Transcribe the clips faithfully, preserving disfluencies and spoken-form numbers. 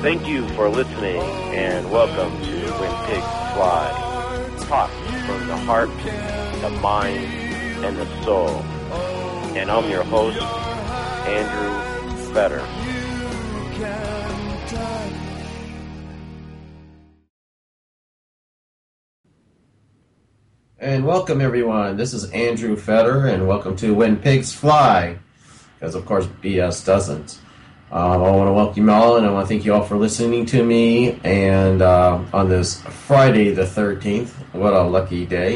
Thank you for listening, and welcome to When Pigs Fly. Talk from the heart, the mind, and the soul. And I'm your host, Andrew Fetter. And welcome, everyone. This is Andrew Fetter, and welcome to When Pigs Fly, because, of course, B S doesn't. Um, I want to welcome you all, and I want to thank you all for listening to me. And uh, on this Friday the thirteenth, what a lucky day.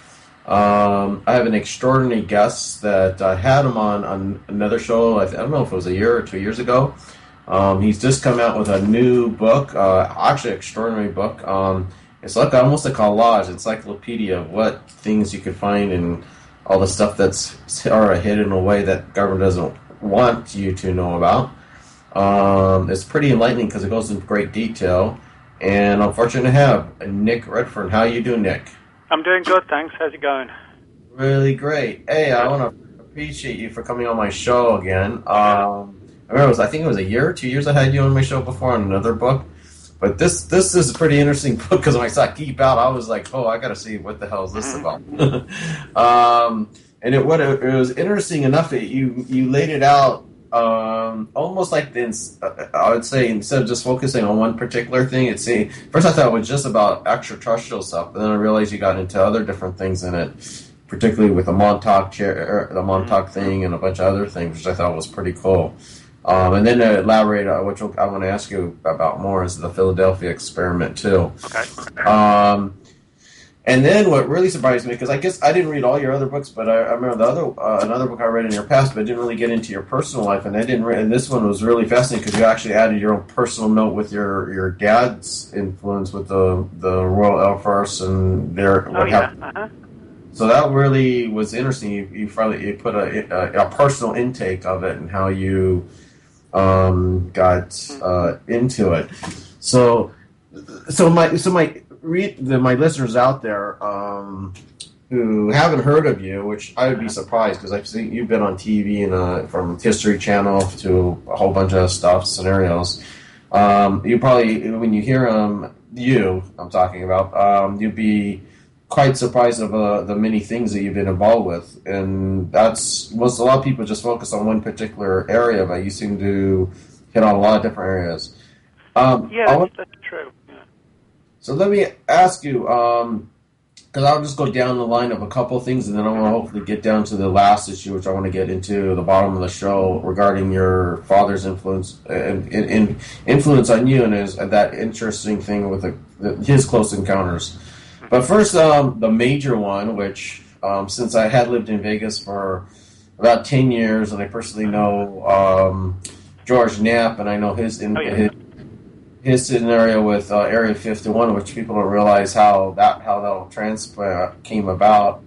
Um, I have an extraordinary guest that I had him on, on another show, I, th- I don't know if it was a year or two years ago. Um, he's just come out with a new book, uh, actually an extraordinary book. Um, it's like almost a collage, encyclopedia of what things you could find and all the stuff that's sort of hidden away that government doesn't want you to know about. Um, it's pretty enlightening because it goes into great detail. And I'm fortunate to have Nick Redfern. How you doing, Nick? I'm doing good, thanks. How's it going? Really great. Hey, I want to appreciate you for coming on my show again. Um, I remember it was, I think it was a year or two years I had you on my show before on another book. But this this is a pretty interesting book because when I saw Keep Out, I was like, oh, I got to see what the hell is this about. um, and it, what it, it was interesting enough that you, you laid it out um, almost like this, I would say, instead of just focusing on one particular thing, it's a, first I thought it was just about extraterrestrial stuff, but then I realized you got into other different things in it, particularly with the Montauk chair, the Montauk thing, and a bunch of other things, which I thought was pretty cool. Um, and then to elaborate, uh, which I want to ask you about more, is the Philadelphia experiment too. Okay. Um, and then what really surprised me, because I guess I didn't read all your other books, but I, I remember the other uh, another book I read in your past, but I didn't really get into your personal life, and I didn't. Re- and this one was really fascinating because you actually added your own personal note with your, your dad's influence with the the Royal Air Force and their. Oh what yeah. happened. Uh-huh. So that really was interesting. You, you finally you put a, a, a personal intake of it and how you um, got uh, into it. So so my so my. Read the, my listeners out there um, who haven't heard of you, which I would be surprised because I've seen you've been on T V and uh, from History Channel to a whole bunch of stuff, scenarios. Um, you probably, when you hear um, you, I'm talking about, um, you'd be quite surprised of uh, the many things that you've been involved with, and that's most a lot of people just focus on one particular area, but you seem to hit on a lot of different areas. Um, yeah, that's, want- that's true. So let me ask you, because um, I'll just go down the line of a couple of things, and then I want to hopefully get down to the last issue, which I want to get into the bottom of the show regarding your father's influence and, and, and influence on you, and his, and that interesting thing with the, the, his close encounters. But first, um, the major one, which um, since I had lived in Vegas for about ten years, and I personally know um, George Knapp, and I know his. In, oh, yeah. his His scenario with uh, Area fifty-one, which people don't realize how that how that transfer came about.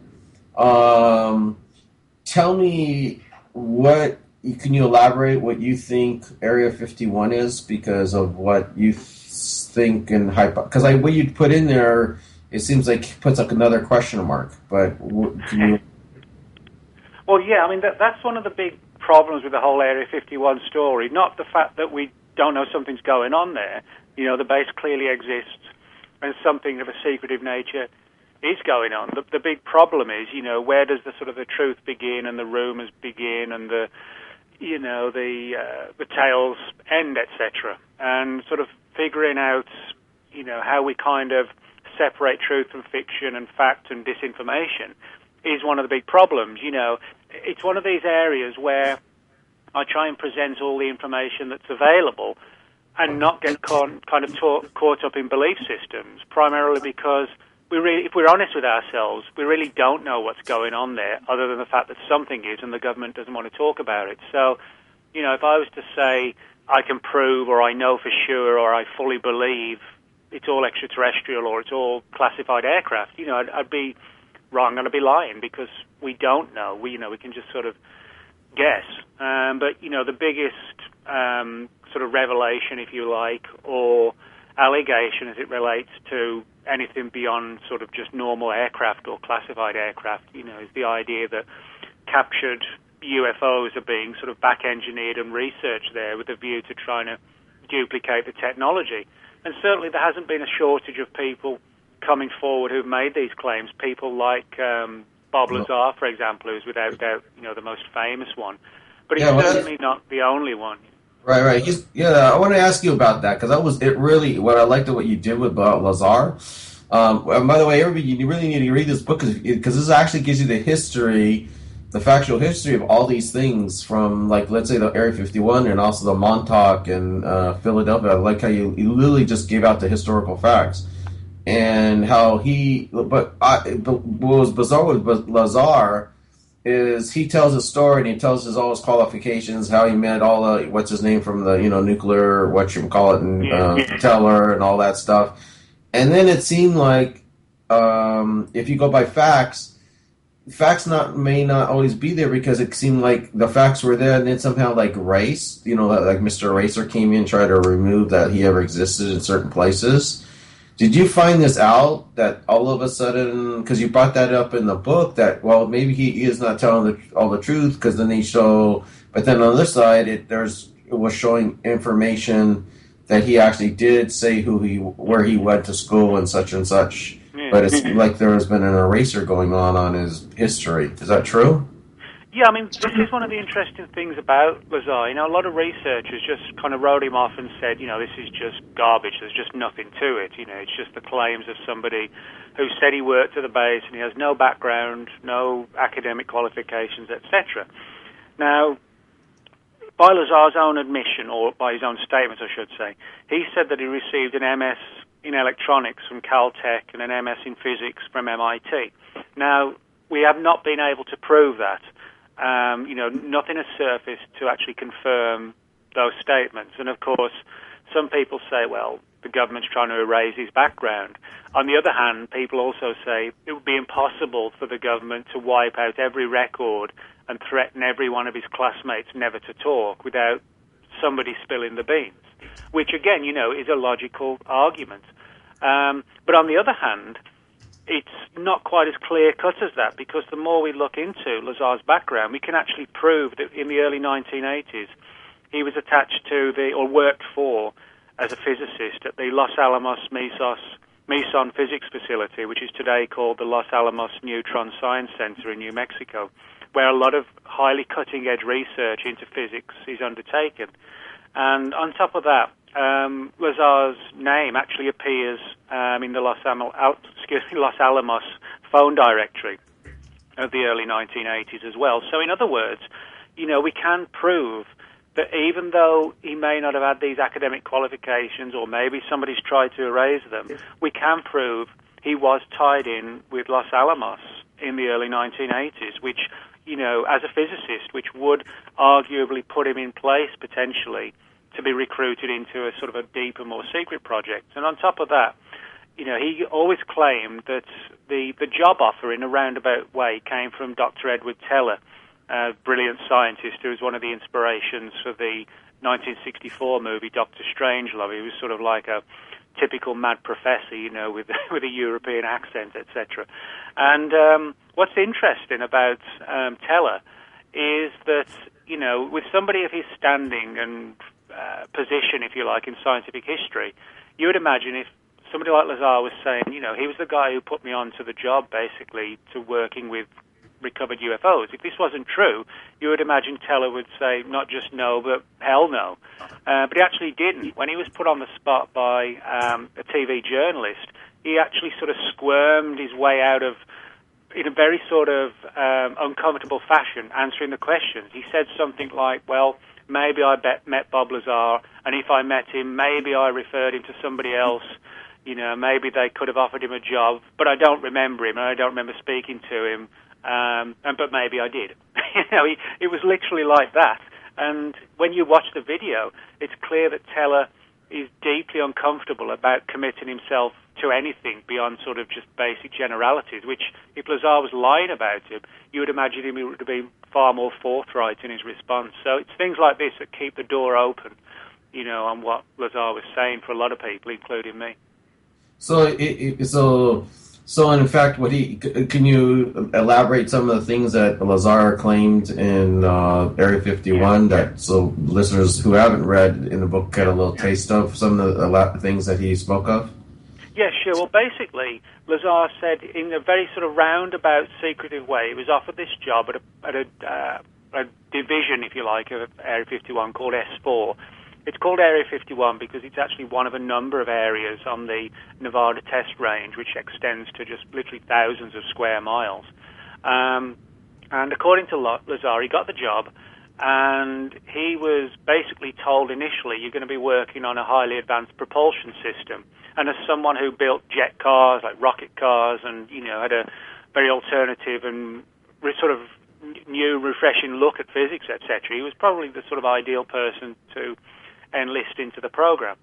Um, tell me what can you elaborate what you think Area fifty-one is because of what you think and hype. Because I what you put in there, it seems like puts up another question mark. But can you? Well, yeah, I mean that, that's one of the big problems with the whole Area fifty-one story. Not the fact that we don't know something's going on there. You know, the base clearly exists, and something of a secretive nature is going on. The, the big problem is, you know, where does the sort of the truth begin and the rumors begin and the, you know, the uh, the tales end, et cetera. And sort of figuring out, you know, how we kind of separate truth from fiction and fact and disinformation is one of the big problems. You know, it's one of these areas where I try and present all the information that's available and not get caught, kind of taught, caught up in belief systems, primarily because we really, if we're honest with ourselves, we really don't know what's going on there other than the fact that something is and the government doesn't want to talk about it. So, you know, if I was to say I can prove or I know for sure or I fully believe it's all extraterrestrial or it's all classified aircraft, you know, I'd, I'd be wrong and I'd be lying because we don't know. We, you know, we can just sort of guess. Um, but, you know, the biggest um, sort of revelation, if you like, or allegation as it relates to anything beyond sort of just normal aircraft or classified aircraft, you know, is the idea that captured U F Os are being sort of back-engineered and researched there with a view to trying to duplicate the technology. And certainly there hasn't been a shortage of people coming forward who've made these claims. People like um, Bob Lazar, for example, who's without doubt, you know, the most famous one. But he's yeah, well, certainly not the only one. Right, right. He's, yeah, I want to ask you about that because that was it. Really, what I liked what you did with uh, Lazar. Um, and by the way, everybody, you really need to read this book because this actually gives you the history, the factual history of all these things from, like, let's say the Area fifty-one and also the Montauk and uh, Philadelphia. I like how you, you literally just gave out the historical facts and how he. But, I, but what was bizarre with Lazar is he tells his story and he tells his all his qualifications, how he met all the what's his name from the you know nuclear what you call it and uh, Teller and all that stuff, and then it seemed like um, if you go by facts, facts not may not always be there because it seemed like the facts were there and then somehow like race, you know, like Mister Eraser came in and tried to remove that he ever existed in certain places. Did you find this out that all of a sudden, because you brought that up in the book, that, well, maybe he is not telling the, all the truth, because then they show, but then on the other side, it, there's, it was showing information that he actually did say who he, where he went to school and such and such, yeah. But it's like there has been an eraser going on on his history. Is that true? Yeah, I mean, this is one of the interesting things about Lazar. You know, a lot of researchers just kind of wrote him off and said, you know, this is just garbage. There's just nothing to it. You know, it's just the claims of somebody who said he worked at the base and he has no background, no academic qualifications, et cetera. Now, by Lazar's own admission, or by his own statement, I should say, he said that he received an M S in electronics from Caltech and an M S in physics from M I T. Now, we have not been able to prove that. Um, you know, nothing has surfaced to actually confirm those statements. And, of course, some people say, well, the government's trying to erase his background. On the other hand, people also say it would be impossible for the government to wipe out every record and threaten every one of his classmates never to talk without somebody spilling the beans, which, again, you know, is a logical argument. Um, but on the other hand, it's not quite as clear-cut as that, because the more we look into Lazar's background, we can actually prove that in the early nineteen eighties, he was attached to the, or worked for, as a physicist at the Los Alamos Mesos, Meson Physics Facility, which is today called the Los Alamos Neutron Science Center in New Mexico, where a lot of highly cutting-edge research into physics is undertaken. And on top of that, Um, Lazar's name actually appears um, in the Los, Am- Al- excuse me, Los Alamos phone directory of the early nineteen eighties as well. So in other words, you know, we can prove that even though he may not have had these academic qualifications, or maybe somebody's tried to erase them, we can prove he was tied in with Los Alamos in the early nineteen eighties, which, you know, as a physicist, which would arguably put him in place potentially to be recruited into a sort of a deeper, more secret project. And on top of that, you know, he always claimed that the, the job offer in a roundabout way came from Doctor Edward Teller, a brilliant scientist who was one of the inspirations for the nineteen sixty-four movie Doctor Strangelove. He was sort of like a typical mad professor, you know, with with a European accent, et cetera. And um, what's interesting about um, Teller is that, you know, with somebody of his standing and Uh, position, if you like, in scientific history, you would imagine if somebody like Lazar was saying, you know, he was the guy who put me on to the job, basically, to working with recovered U F Os. If this wasn't true, you would imagine Teller would say not just no, but hell no. Uh, but he actually didn't. When he was put on the spot by um, a T V journalist, he actually sort of squirmed his way out of, in a very sort of um, uncomfortable fashion, answering the questions. He said something like, well, maybe I bet, met Bob Lazar, and if I met him, maybe I referred him to somebody else. You know, maybe they could have offered him a job, but I don't remember him, and I don't remember speaking to him. Um, and but maybe I did. you know, he, it was literally like that. And when you watch the video, it's clear that Teller is deeply uncomfortable about committing himself to anything beyond sort of just basic generalities, which if Lazar was lying about him, you would imagine him to be far more forthright in his response. So it's things like this that keep the door open, you know, on what Lazar was saying for a lot of people, including me. So, it, it, so So, in fact, what he can you elaborate some of the things that Lazar claimed in uh, Area fifty-one yeah. that so listeners who haven't read in the book get a little taste of some of the things that he spoke of? Yeah, sure. Well, basically, Lazar said in a very sort of roundabout, secretive way, he was offered this job at a, at a, uh, a division, if you like, of Area fifty-one called S four. It's called Area fifty-one because it's actually one of a number of areas on the Nevada test range, which extends to just literally thousands of square miles. Um, and according to Lazar, he got the job, and he was basically told initially, you're going to be working on a highly advanced propulsion system. And as someone who built jet cars, like rocket cars, and, you know, had a very alternative and re- sort of new, refreshing look at physics, et cetera, he was probably the sort of ideal person to enlist into the program.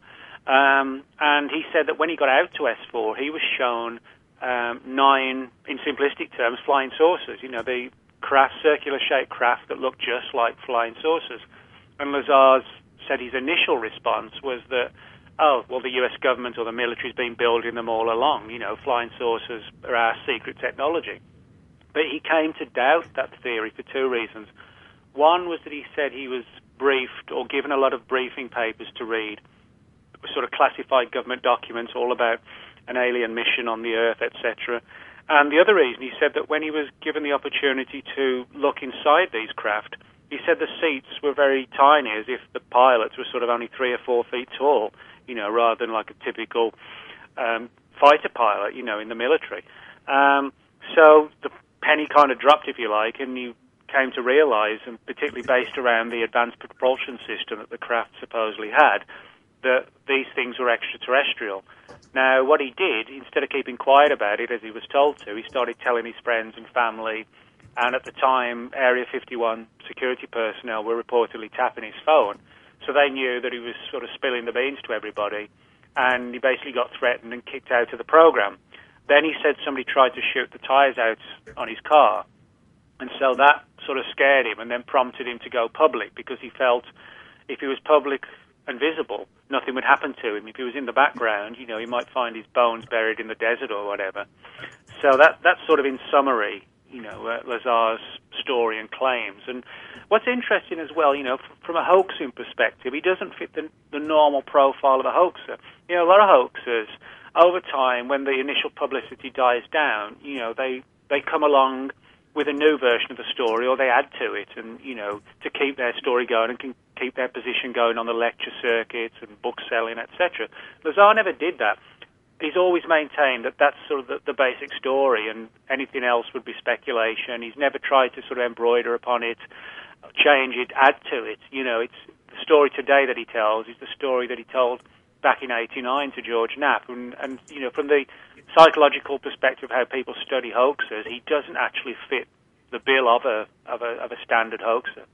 Um, and he said that when he got out to S four, he was shown um, nine, in simplistic terms, flying saucers. You know, the craft, circular-shaped craft that looked just like flying saucers. And Lazar said his initial response was that, oh, well, the U S government or the military's been building them all along. You know, flying saucers are our secret technology. But he came to doubt that theory for two reasons. One was that he said he was briefed or given a lot of briefing papers to read, sort of classified government documents all about an alien mission on the Earth, et cetera. And the other reason, he said that when he was given the opportunity to look inside these craft, he said the seats were very tiny, as if the pilots were sort of only three or four feet tall, you know, rather than like a typical um, fighter pilot, you know, in the military. Um, so the penny kind of dropped, if you like, and you came to realize, and particularly based around the advanced propulsion system that the craft supposedly had, that these things were extraterrestrial. Now, what he did, instead of keeping quiet about it, as he was told to, he started telling his friends and family, and at the time, Area fifty-one security personnel were reportedly tapping his phone, so they knew that he was sort of spilling the beans to everybody, and he basically got threatened and kicked out of the program. Then he said somebody tried to shoot the tires out on his car, and so that sort of scared him and then prompted him to go public, because he felt if he was public and visible, nothing would happen to him. If he was in the background, you know, he might find his bones buried in the desert or whatever. So that that's sort of in summary, you know, uh, Lazar's story and claims. And what's interesting as well, you know, f- from a hoaxing perspective, he doesn't fit the, the normal profile of a hoaxer. You know, a lot of hoaxers, over time, when the initial publicity dies down, you know, they, they come along with a new version of the story, or they add to it, and, you know, to keep their story going and can keep their position going on the lecture circuits and book selling, et cetera. Lazar never did that. He's always maintained that that's sort of the, the basic story, and anything else would be speculation. He's never tried to sort of embroider upon it, change it, add to it. You know, it's the story today that he tells is the story that he told back in eighty-nine to George Knapp, and, and you know, from the psychological perspective of how people study hoaxers, he doesn't actually fit the bill of a of a of a standard hoaxer.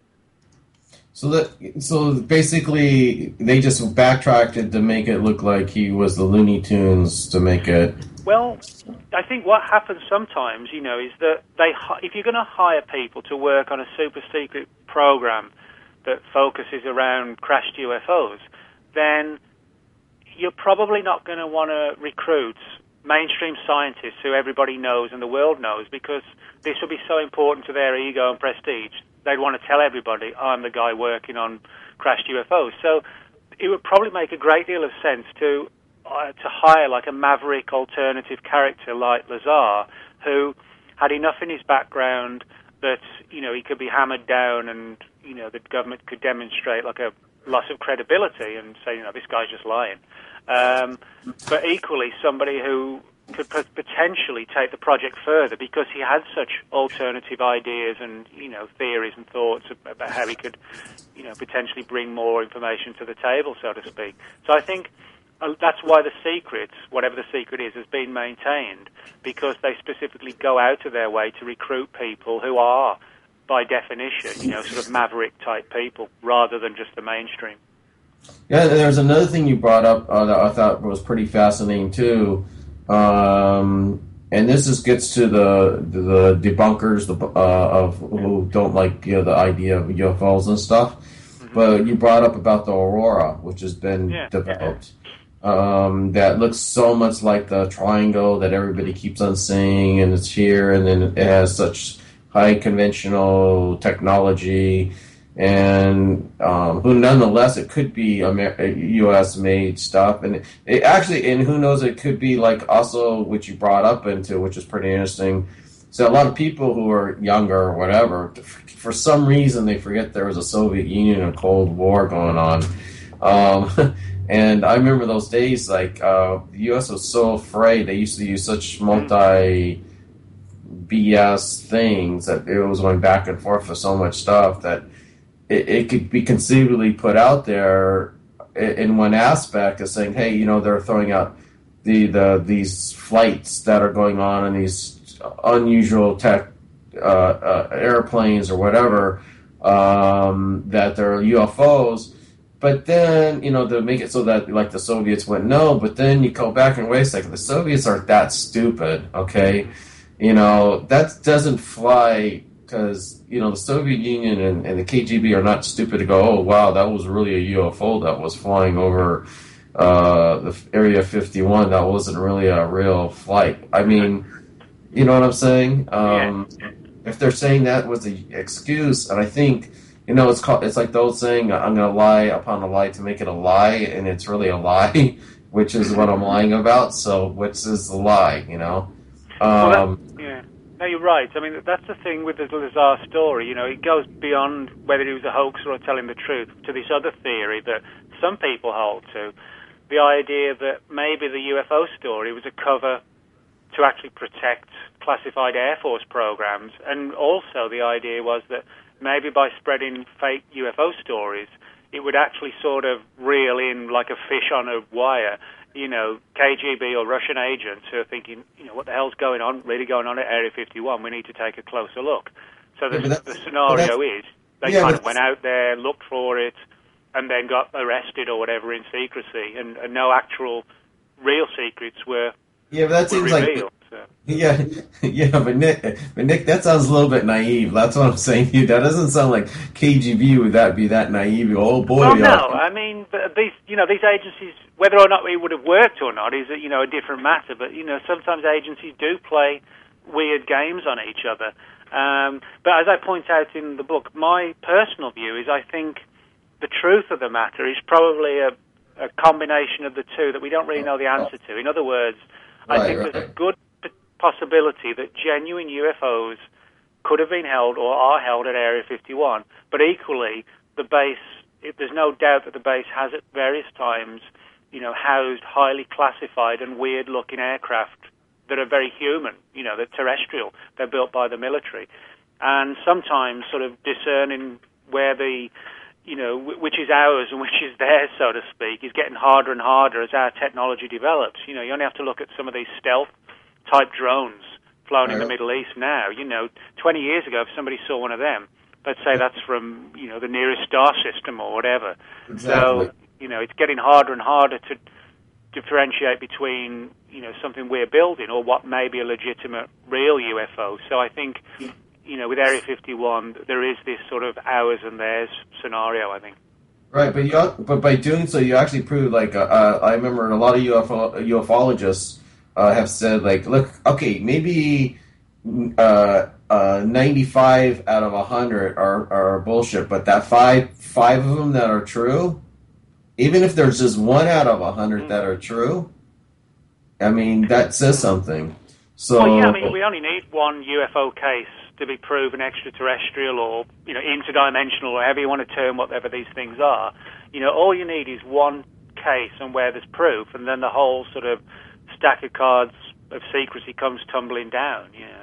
So that so basically they just backtracked it to make it look like he was the Looney Tunes to make it. Well, I think what happens sometimes, you know, is that they if you're going to hire people to work on a super secret program that focuses around crashed U F Os, then you're probably not going to want to recruit mainstream scientists who everybody knows and the world knows, because this would be so important to their ego and prestige. They'd want to tell everybody, I'm the guy working on crashed U F Os. So it would probably make a great deal of sense to uh, to hire like a maverick alternative character like Lazar, who had enough in his background that, you know, he could be hammered down and, you know, the government could demonstrate like a loss of credibility and say, you know, this guy's just lying. Um, but equally, somebody who could p- potentially take the project further, because he had such alternative ideas and, you know, theories and thoughts about how he could, you know, potentially bring more information to the table, so to speak. So I think uh, that's why the secret, whatever the secret is, has been maintained, because they specifically go out of their way to recruit people who are, by definition, you know, sort of maverick-type people, rather than just the mainstream. Yeah, there's another thing you brought up uh, that I thought was pretty fascinating too, um, and this is gets to the the debunkers the, uh, of who don't like, you know, the idea of U F Os and stuff. Mm-hmm. But you brought up about the Aurora, which has been yeah. developed. um, that looks so much like the triangle that everybody keeps on saying, and it's here, and then it has such high conventional technology, and um, who nonetheless it could be Amer- U S made stuff, and it, it actually, and who knows, it could be like also which you brought up into, which is pretty interesting. So a lot of people who are younger or whatever, for some reason, they forget there was a Soviet Union and Cold War going on. Um, and I remember those days, like, uh, the U S was so afraid. They used to use such multi B S things that it was going back and forth for so much stuff that it, it could be conceivably put out there in one aspect as saying, hey, you know, they're throwing out the, the these flights that are going on and these unusual tech uh, uh, airplanes or whatever, um, that they're U F Os. But then, you know, to make it so that, like, the Soviets went no, but then you go back and wait a second, the Soviets aren't that stupid, okay? You know, that doesn't fly because, you know, the Soviet Union and, and the K G B are not stupid to go, oh, wow, that was really a U F O that was flying over uh, the Area fifty-one. That wasn't really a real flight. I mean, you know what I'm saying? Um, Yeah. If they're saying that was the excuse, and I think, you know, it's called, it's like the old saying, I'm going to lie upon a lie to make it a lie, and it's really a lie, which is what I'm lying about, so which is the lie, you know? Um, Well, that, yeah. No, you're right. I mean, that's the thing with the Lazar story. You know, it goes beyond whether he was a hoaxer or telling the truth to this other theory that some people hold to, the idea that maybe the U F O story was a cover to actually protect classified Air Force programs, and also the idea was that maybe by spreading fake U F O stories, it would actually sort of reel in like a fish on a wire, you know, K G B or Russian agents who are thinking, you know, what the hell's going on, really going on at Area fifty-one? We need to take a closer look. So the, yeah, the scenario is they yeah, kind of went out there, looked for it, and then got arrested or whatever in secrecy, and, and no actual real secrets were, yeah, but that were seems revealed. like... So. Yeah, yeah, but Nick, but Nick, that sounds a little bit naive. That's what I'm saying to you. That doesn't sound like K G B would that be that naive. Oh boy! Well, no, uh, I mean these, you know, these agencies, whether or not it would have worked or not, is you know a different matter. But you know, sometimes agencies do play weird games on each other. Um, but as I point out in the book, my personal view is I think the truth of the matter is probably a, a combination of the two that we don't really know the answer to. In other words, Right, I think right. there's a good possibility that genuine U F Os could have been held or are held at Area fifty-one, but equally the base, it, there's no doubt that the base has at various times, you know, housed highly classified and weird-looking aircraft that are very human, you know, they're terrestrial, they're built by the military, and sometimes sort of discerning where the, you know, which is ours and which is theirs, so to speak, is getting harder and harder as our technology develops. You know, you only have to look at some of these stealth type drones flown in the Middle East now. You know, twenty years ago, if somebody saw one of them, let's say that's from, you know, the nearest star system or whatever. Exactly. So, you know, it's getting harder and harder to differentiate between, you know, something we're building or what may be a legitimate real U F O. So I think, you know, with Area fifty-one, there is this sort of ours and theirs scenario, I think. Right, but you, but by doing so, you actually prove, like, uh, uh, I remember a lot of U F O, ufologists Uh, have said, like, look, okay, maybe uh, uh, ninety-five out of one hundred are, are bullshit, but that five five of them that are true, even if there's just one out of one hundred mm. that are true, I mean, that says something. So, well, yeah, I mean, we only need one U F O case to be proven extraterrestrial or, you know, interdimensional or however you want to term whatever these things are. You know, all you need is one case and where there's proof, and then the whole sort of stack of cards of secrecy comes tumbling down. Yeah.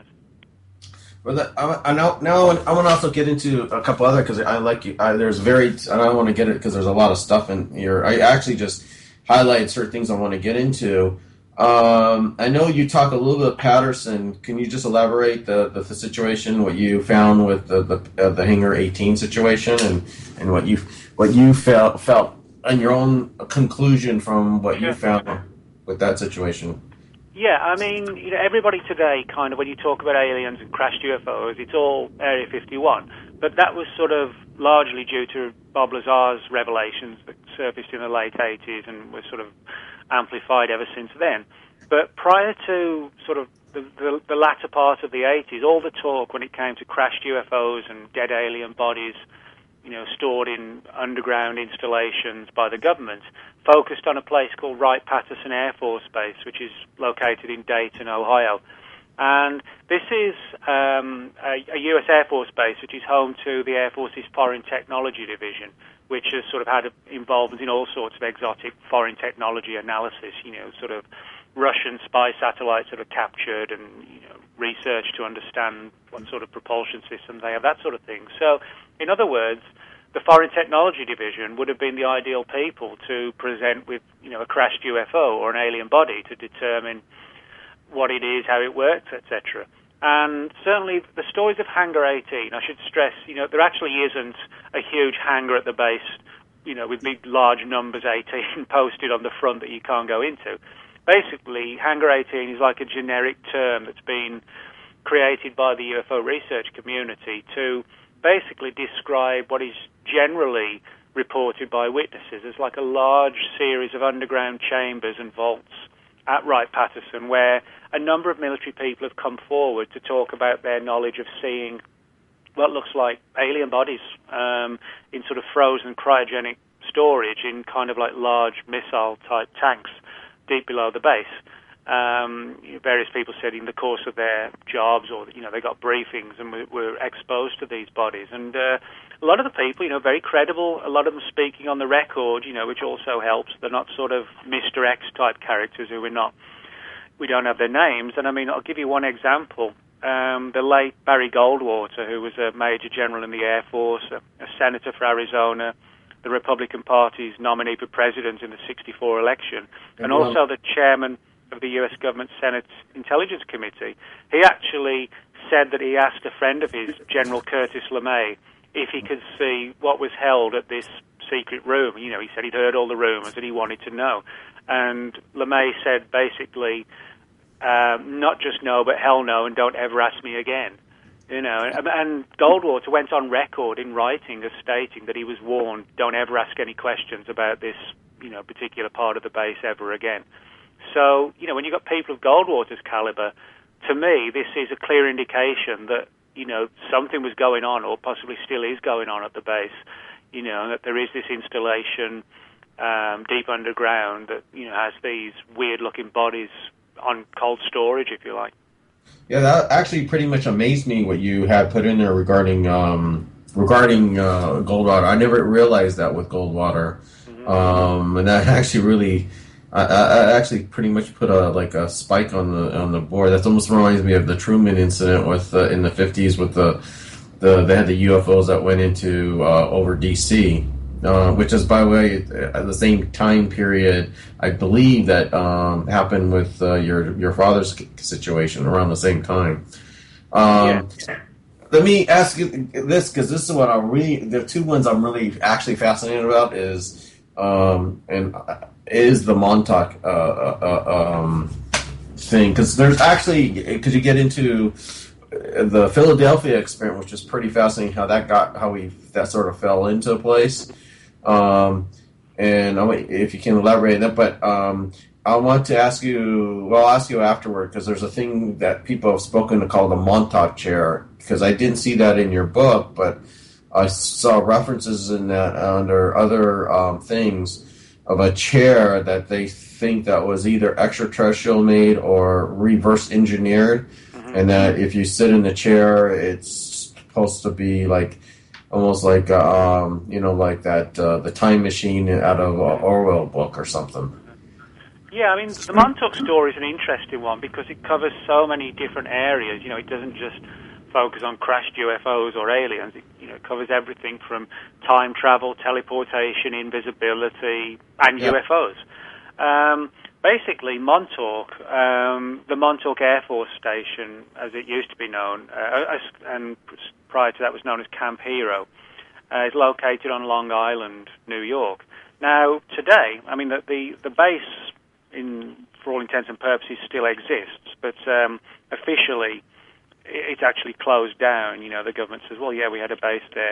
Well, that, I, I now, now I want to also get into a couple other, because I like you. I, there's very, I don't want to get it because there's a lot of stuff in here. I actually just highlighted certain things I want to get into. Um, I know you talk a little bit of Patterson. Can you just elaborate the, the, the situation, what you found with the the, uh, the Hangar eighteen situation, and, and what you what you felt felt and your own conclusion from what you found with that situation? Yeah, I mean, you know, everybody today kind of, when you talk about aliens and crashed U F Os, it's all Area fifty-one. But that was sort of largely due to Bob Lazar's revelations that surfaced in the late eighties and was sort of amplified ever since then. But prior to sort of the, the, the latter part of the eighties, all the talk when it came to crashed U F Os and dead alien bodies, you know, stored in underground installations by the government, focused on a place called Wright-Patterson Air Force Base, which is located in Dayton, Ohio. And this is um, a, a U S Air Force base which is home to the Air Force's Foreign Technology Division, which has sort of had involvement in all sorts of exotic foreign technology analysis, you know, sort of Russian spy satellites that are captured and, you know, research to understand what sort of propulsion systems they have, that sort of thing. So, in other words, the Foreign Technology Division would have been the ideal people to present with, you know, a crashed U F O or an alien body to determine what it is, how it works, et cetera. And certainly the stories of Hangar eighteen, I should stress, you know, there actually isn't a huge hangar at the base, you know, with big, large numbers eighteen posted on the front that you can't go into. Basically, Hangar eighteen is like a generic term that's been created by the U F O research community to basically describe what is generally reported by witnesses as like a large series of underground chambers and vaults at Wright-Patterson, where a number of military people have come forward to talk about their knowledge of seeing what looks like alien bodies um, in sort of frozen cryogenic storage in kind of like large missile-type tanks deep below the base. Um, various people said in the course of their jobs, or, you know, they got briefings and were, were exposed to these bodies. And uh, a lot of the people, you know, very credible, a lot of them speaking on the record, you know, which also helps. They're not sort of Mister X type characters who we're not, we don't have their names. And I mean, I'll give you one example. Um, the late Barry Goldwater, who was a Major General in the Air Force, a, a senator for Arizona, the Republican Party's nominee for president in the sixty-four election, and also the chairman of the U S government Senate Intelligence Committee. He actually said that he asked a friend of his, General Curtis LeMay, if he could see what was held at this secret room. You know, he said he'd heard all the rumors and he wanted to know. And LeMay said basically, um, not just no, but hell no, and don't ever ask me again. You know, and, and Goldwater went on record in writing as stating that he was warned, don't ever ask any questions about this, you know, particular part of the base ever again. So, you know, when you've got people of Goldwater's caliber, to me, this is a clear indication that, you know, something was going on, or possibly still is going on at the base, you know, and that there is this installation um, deep underground that, you know, has these weird-looking bodies on cold storage, if you like. Yeah, that actually pretty much amazed me what you had put in there regarding um, regarding uh, Goldwater. I never realized that with Goldwater, mm-hmm. um, and that actually really, I, I actually pretty much put a like a spike on the on the board. That almost reminds me of the Truman incident with uh, in the fifties with the the they had the U F Os that went into uh, over D C. Uh, which is, by the way, at the same time period, I believe that um, happened with uh, your your father's situation around the same time. Um, yeah. Let me ask you this, because this is what I really, the two ones I'm really actually fascinated about is, um, and is the Montauk uh, uh, um, thing, because there's actually, because you get into the Philadelphia experiment, which is pretty fascinating how that got, how we that sort of fell into place. Um, and I'll, if you can elaborate on that, but um, I want to ask you, well, I'll ask you afterward, because there's a thing that people have spoken to called the Montauk chair, because I didn't see that in your book, but I saw references in that under other um, things of a chair that they think that was either extraterrestrial made or reverse engineered, mm-hmm. and that if you sit in the chair, it's supposed to be like almost like, um, you know, like that, uh, the time machine out of an Orwell book or something. Yeah, I mean, the Montauk story is an interesting one because it covers so many different areas. You know, it doesn't just focus on crashed U F Os or aliens. It, you know, it covers everything from time travel, teleportation, invisibility, and yeah. U F Os. Um, basically, Montauk, um, the Montauk Air Force Station, as it used to be known, uh, and prior to that was known as Camp Hero, uh, is located on Long Island, New York. Now, today, I mean, the the, the base, in for all intents and purposes, still exists, but um, officially, it's actually closed down. You know, the government says, well, yeah, we had a base there,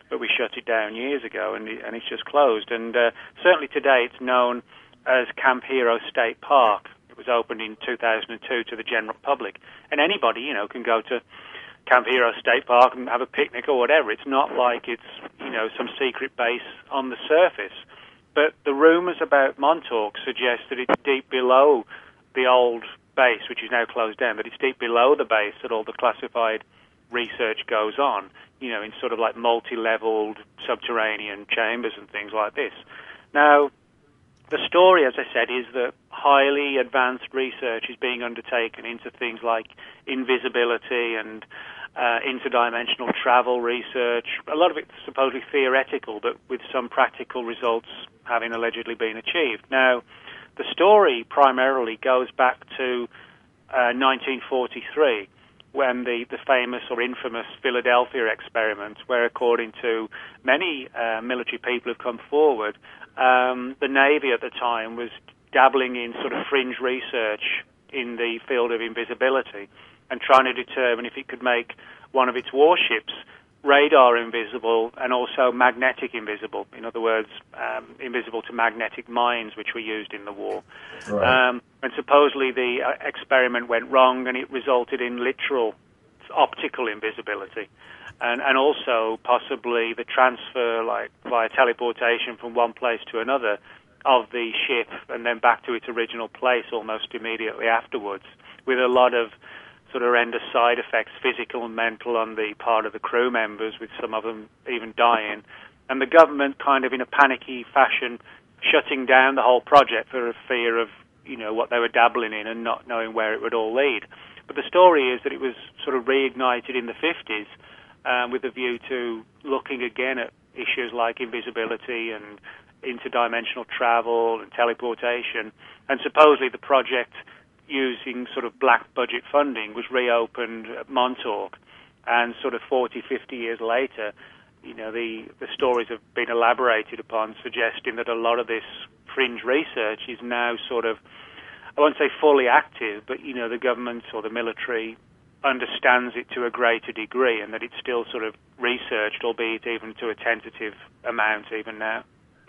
but we shut it down years ago, and, it, and it's just closed. And uh, certainly today it's known as Camp Hero State Park. It was opened in two thousand two to the general public, and anybody, you know, can go to Camp Hero State Park and have a picnic or whatever. It's not like it's, you know, some secret base on the surface. But the rumours about Montauk suggest that it's deep below the old base, which is now closed down, but it's deep below the base that all the classified research goes on, you know, in sort of like multi-leveled subterranean chambers and things like this. Now, the story, as I said, is that highly advanced research is being undertaken into things like invisibility and uh, interdimensional travel research. A lot of it's supposedly theoretical, but with some practical results having allegedly been achieved. Now, the story primarily goes back to uh, nineteen forty-three, when the, the famous or infamous Philadelphia experiment, where according to many uh, military people who've come forward, um, the Navy at the time was dabbling in sort of fringe research in the field of invisibility and trying to determine if it could make one of its warships radar invisible and also magnetic invisible. In other words, um, invisible to magnetic mines, which were used in the war. Right. Um, and supposedly the uh, experiment went wrong, and it resulted in literal optical invisibility, and and also possibly the transfer, like via teleportation from one place to another, of the ship and then back to its original place almost immediately afterwards, with a lot of sort of horrendous side effects, physical and mental, on the part of the crew members, with some of them even dying. And the government kind of in a panicky fashion shutting down the whole project for a fear of, you know, what they were dabbling in and not knowing where it would all lead. But the story is that it was sort of reignited in the fifties um, with a view to looking again at issues like invisibility and interdimensional travel and teleportation. And supposedly the project, using sort of black budget funding, was reopened at Montauk, and sort of forty, fifty years later, you know, the, the stories have been elaborated upon, suggesting that a lot of this fringe research is now sort of, I won't say fully active, but, you know, the government or the military understands it to a greater degree, and that it's still sort of researched, albeit even to a tentative amount even now.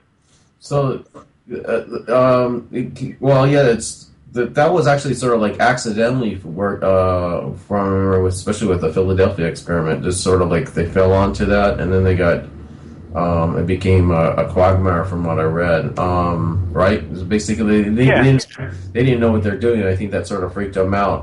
So, uh, um, it, well, yeah, it's, That that was actually sort of like accidentally work uh, from, especially with the Philadelphia experiment. Just sort of like they fell onto that, and then they got um, it became a, a quagmire from what I read. Um, right? It was basically they, yeah. they didn't they didn't know what they're doing. I think that sort of freaked them out.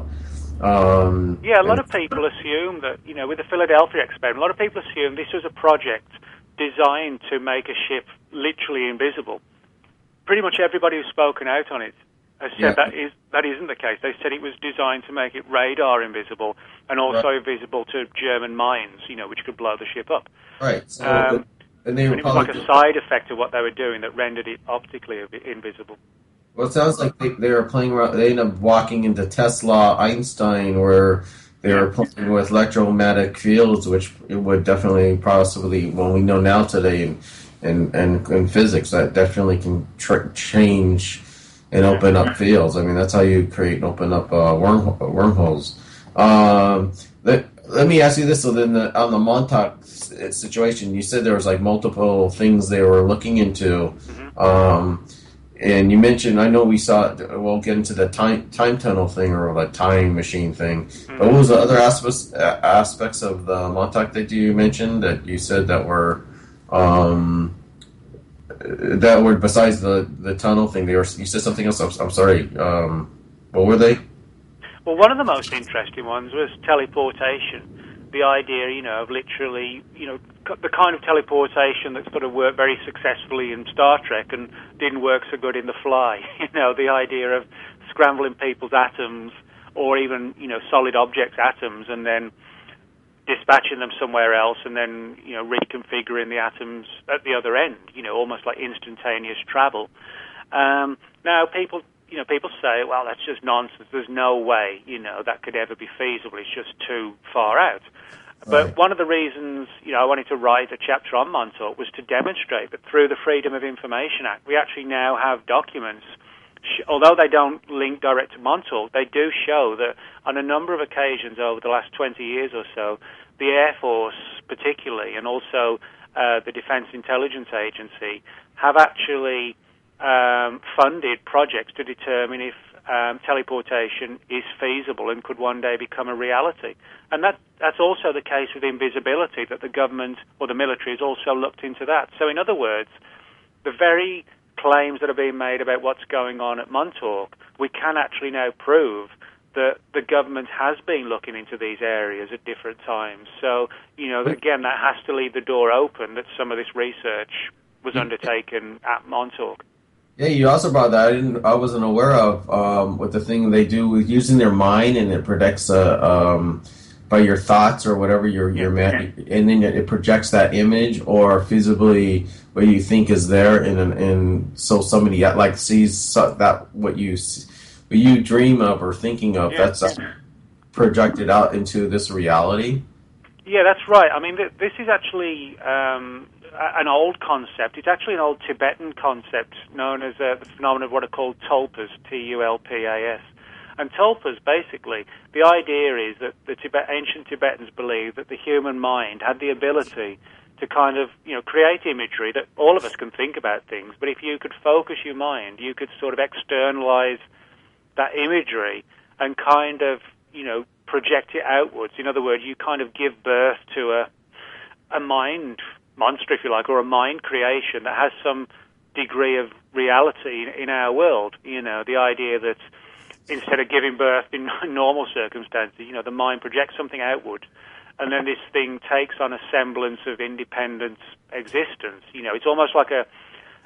Um, yeah, a lot of people assume that, you know, with the Philadelphia experiment, a lot of people assume this was a project designed to make a ship literally invisible. Pretty much everybody who's spoken out on it has said yeah. that is that isn't the case. They said it was designed to make it radar invisible and also right. invisible to German mines, you know, which could blow the ship up. Right. So, um, and, they were and it was like a side effect of what they were doing that rendered it optically invisible. Well, it sounds like they, they were playing around. They ended up walking into Tesla, Einstein, where they were playing with electromagnetic fields, which it would definitely, possibly, well, we know now today in in, in, in physics, that definitely can tr- change and open up fields. I mean, that's how you create and open up uh, worm, wormholes. Um, let, let me ask you this. So then the, on the Montauk situation, you said there was like multiple things they were looking into. Mm-hmm. Um, and you mentioned, I know we saw, we'll get into the time time tunnel thing or the time machine thing. Mm-hmm. But what was the other aspects, aspects of the Montauk that you mentioned that you said that were... Um, that were besides the, the tunnel thing? They were, you said something else. I'm, I'm sorry. Um, what were they? Well, one of the most interesting ones was teleportation. The idea, you know, of literally, you know, the kind of teleportation that sort of worked very successfully in Star Trek and didn't work so good in The Fly. You know, the idea of scrambling people's atoms or even, you know, solid objects' atoms and then dispatching them somewhere else and then, you know, reconfiguring the atoms at the other end, you know, almost like instantaneous travel. Um, now, people, you know, people say, well, that's just nonsense. There's no way, you know, that could ever be feasible. It's just too far out. But right. One of the reasons, you know, I wanted to write a chapter on Montauk was to demonstrate that through the Freedom of Information Act, we actually now have documents. Although they don't link direct to Montauk, they do show that on a number of occasions over the last twenty years or so, the Air Force particularly, and also uh, the Defense Intelligence Agency, have actually um, funded projects to determine if um, teleportation is feasible and could one day become a reality. And that that's also the case with invisibility, that the government or the military has also looked into that. So in other words, the very claims that are being made about what's going on at Montauk, we can actually now prove that the government has been looking into these areas at different times. So, you know, again, that has to leave the door open that some of this research was undertaken at Montauk. Yeah, you also brought that I didn't. I wasn't aware of um, with the thing they do with using their mind, and it projects uh, um, by your thoughts or whatever your your man, and then it projects that image or feasibly what you think is there, and and so somebody like sees that what you what you dream of or thinking of. Yeah. That's uh, projected out into this reality. Yeah, that's right. I mean, th- this is actually um, an old concept. It's actually an old Tibetan concept known as uh, the phenomenon of what are called tulpas, T U L P A S. And tulpas, basically, the idea is that the Tibet, ancient Tibetans believed that the human mind had the ability to kind of, you know, create imagery that all of us can think about things, but if you could focus your mind, you could sort of externalize that imagery and kind of, you know, project it outwards. In other words, you kind of give birth to a a mind monster, if you like, or a mind creation that has some degree of reality in, in our world. You know, the idea that instead of giving birth in normal circumstances, you know, the mind projects something outward, and then this thing takes on a semblance of independent existence. You know, it's almost like a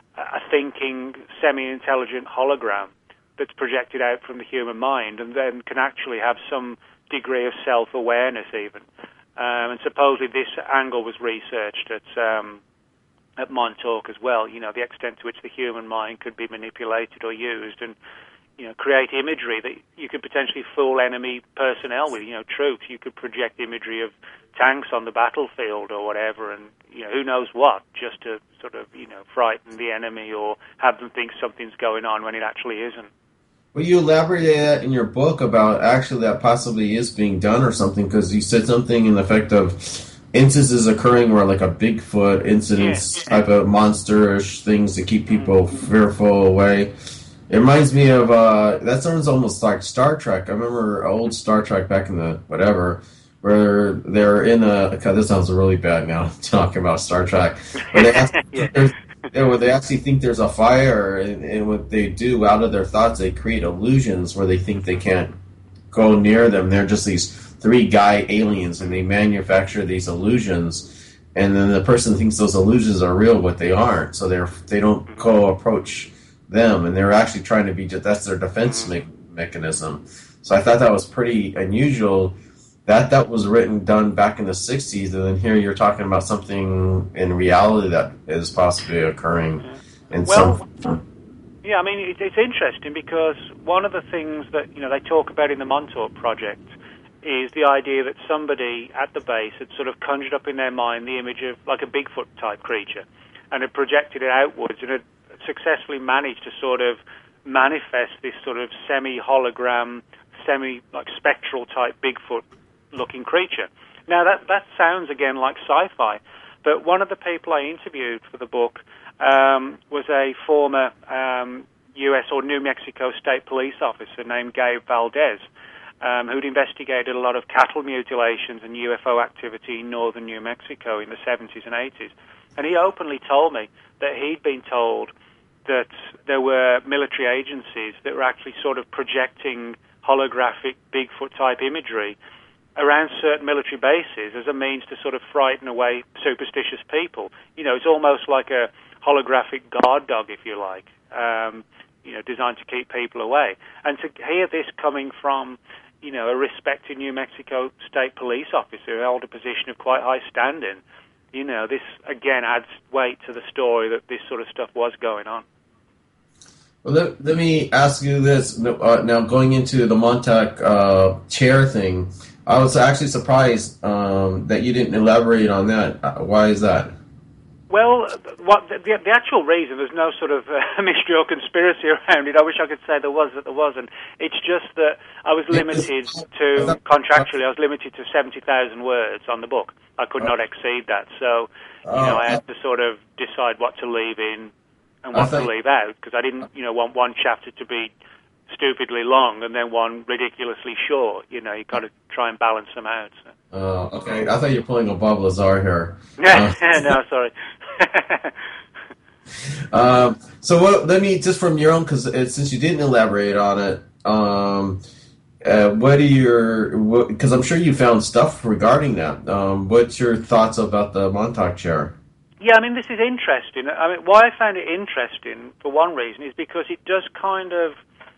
a thinking, semi-intelligent hologram that's projected out from the human mind, and then can actually have some degree of self-awareness even. Um, and supposedly this angle was researched at um, at Montauk as well, you know, the extent to which the human mind could be manipulated or used and, you know, create imagery that you could potentially fool enemy personnel with, you know, troops. You could project imagery of tanks on the battlefield or whatever, and, you know, who knows what, just to sort of, you know, frighten the enemy or have them think something's going on when it actually isn't. Well, you elaborated that in your book about actually that possibly is being done or something, because you said something in the effect of instances occurring where like a Bigfoot incidents yeah. type of monsterish things to keep people mm-hmm. fearful away. It reminds me of, uh, that sounds almost like Star Trek. I remember old Star Trek back in the whatever, where they're in a, God, this sounds really bad now, talking about Star Trek. But they have, yeah. Yeah, where they actually think there's a fire, and, and what they do out of their thoughts, they create illusions where they think they can't go near them. They're just these three guy aliens, and they manufacture these illusions, and then the person thinks those illusions are real, but they aren't. So they're they don't go approach them, and they're actually trying to be. That's their defense me- mechanism. So I thought that was pretty unusual. That that was written, done back in the sixties, and then here you're talking about something in reality that is possibly occurring in well, some... Yeah, I mean, it, it's interesting because one of the things that, you know, they talk about in the Montauk Project is the idea that somebody at the base had sort of conjured up in their mind the image of like a Bigfoot-type creature and had projected it outwards and had successfully managed to sort of manifest this sort of semi-hologram, semi-like spectral-type Bigfoot looking creature. Now that that sounds again like sci-fi, but one of the people I interviewed for the book um, was a former um, U S or New Mexico State Police officer named Gabe Valdez, um, who'd investigated a lot of cattle mutilations and U F O activity in northern New Mexico in the seventies and eighties. And he openly told me that he'd been told that there were military agencies that were actually sort of projecting holographic Bigfoot-type imagery around certain military bases as a means to sort of frighten away superstitious people. You know, it's almost like a holographic guard dog, if you like, um, you know, designed to keep people away. And to hear this coming from, you know, a respected New Mexico State Police officer who held a position of quite high standing, you know, this, again, adds weight to the story that this sort of stuff was going on. Well, let, let me ask you this. Uh, now, going into the Montauk uh, chair thing, I was actually surprised um, that you didn't elaborate on that. Uh, why is that? Well, what the, the actual reason, there's no sort of uh, mystery or conspiracy around it. I wish I could say there was, but there wasn't. It's just that I was limited to, contractually, I was limited to seventy thousand words on the book. I could not exceed that. So, you know, I had to sort of decide what to leave in and what to leave out, because I didn't, you know, want one chapter to be stupidly long and then one ridiculously short. You know, you got to try and balance them out. So. Oh, okay. I thought you were pulling a Bob Lazar here. Uh, no, sorry. um, so what, let me, just from your own, because since you didn't elaborate on it, um, uh, what are your, because I'm sure you found stuff regarding that. Um, what's your thoughts about the Montauk chair? Yeah, I mean, this is interesting. I mean, why I found it interesting, for one reason, is because it does kind of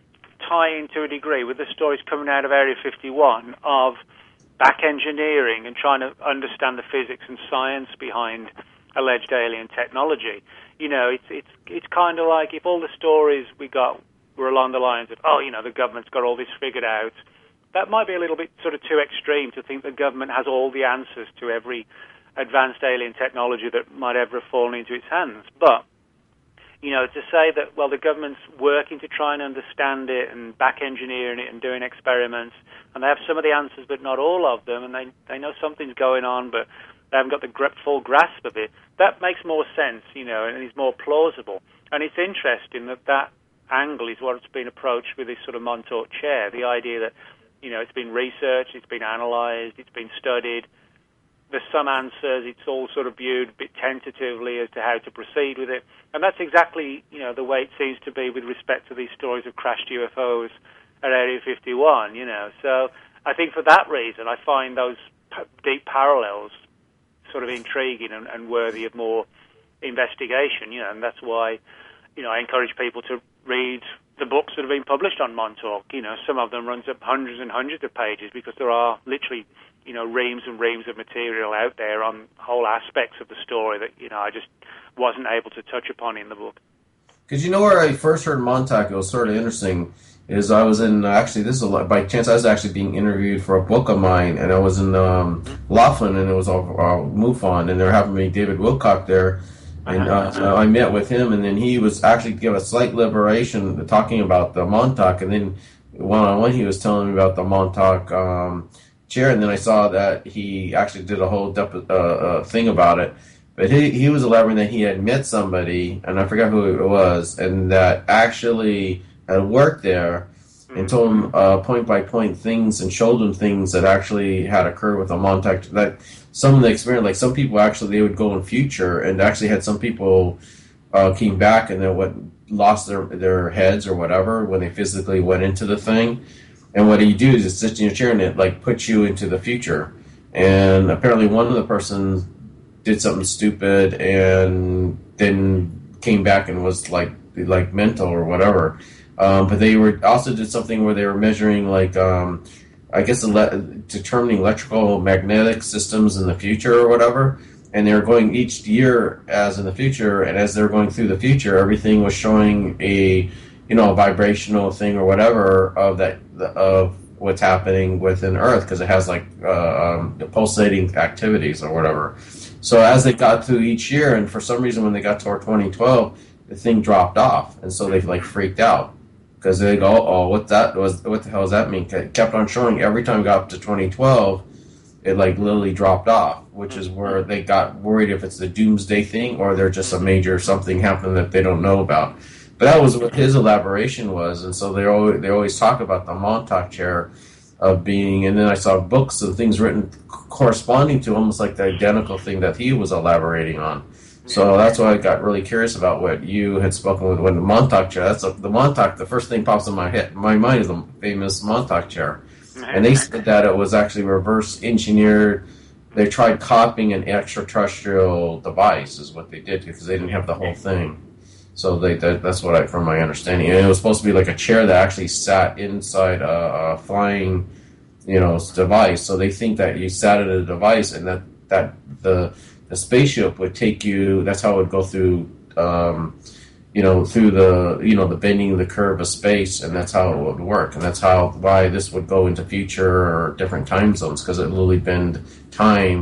tie in to a degree with the stories coming out of Area fifty-one of back engineering and trying to understand the physics and science behind alleged alien technology. You know, it's it's it's kind of like if all the stories we got were along the lines of, oh, you know, the government's got all this figured out, that might be a little bit sort of too extreme to think the government has all the answers to every advanced alien technology that might ever have fallen into its hands. But, you know, to say that, well, the government's working to try and understand it and back engineering it and doing experiments, and they have some of the answers but not all of them, and they they know something's going on but they haven't got the gra- full grasp of it, that makes more sense, you know, and is more plausible. And it's interesting that that angle is what's been approached with this sort of Montauk chair, the idea that, you know, it's been researched, it's been analysed, it's been studied. There's some answers, it's all sort of viewed a bit tentatively as to how to proceed with it. And that's exactly, you know, the way it seems to be with respect to these stories of crashed U F Os at Area fifty-one, you know. So I think for that reason, I find those p- deep parallels sort of intriguing and, and worthy of more investigation, you know, and that's why, you know, I encourage people to read the books that have been published on Montauk. You know, some of them runs up hundreds and hundreds of pages because there are literally, you know, reams and reams of material out there on whole aspects of the story that, you know, I just wasn't able to touch upon in the book. Because you know where I first heard Montauk, it was sort of interesting, is I was in, actually, this is a, by chance, I was actually being interviewed for a book of mine, and I was in um, Laughlin, and it was a, a MUFON, and they were having me David Wilcock there, and uh, so I met with him, and then he was actually give a slight liberation talking about the Montauk, and then one-on-one he was telling me about the Montauk um, chair, and then I saw that he actually did a whole dep- uh, uh, thing about it. But he, he was elaborating that he had met somebody, and I forgot who it was, and that actually had worked there and told him uh, point-by-point things and showed him things that actually had occurred with a Montauk. That some of the experience, like some people actually, they would go in future, and actually had some people uh, came back and then what lost their, their heads or whatever when they physically went into the thing. And what you do is just sit in your chair and it like puts you into the future. And apparently one of the persons did something stupid and then came back and was like like mental or whatever. Um, but they were also did something where they were measuring like um, I guess ele- determining electrical magnetic systems in the future or whatever. And they were going each year as in the future, and as they were going through the future, everything was showing a you know a vibrational thing or whatever of that of what's happening within Earth because it has like uh, um, pulsating activities or whatever. So as they got through each year, and for some reason when they got to twenty twelve, the thing dropped off, and so they like freaked out because they go, "Oh, what that was? What the hell does that mean?" It kept on showing every time it got up to twenty twelve, it like literally dropped off, which is where they got worried if it's the doomsday thing or there's just a major something happening that they don't know about. But that was what his elaboration was, and so they always they always talk about the Montauk chair of being, and then I saw books of things written corresponding to almost like the identical thing that he was elaborating on. So that's why I got really curious about what you had spoken with when the Montauk chair. That's a, the Montauk. The first thing pops in my head, my mind is the famous Montauk chair, and they said that it was actually reverse engineered. They tried copying an extraterrestrial device, is what they did because they didn't have the whole thing. So they that, that's what I, from my understanding, and it was supposed to be like a chair that actually sat inside a, a flying, you know, device. So they think that you sat at a device, and that, that the the spaceship would take you. That's how it would go through, um, you know, through the you know the bending the curve of space, and that's how it would work. And that's how why this would go into future or different time zones because it literally bend time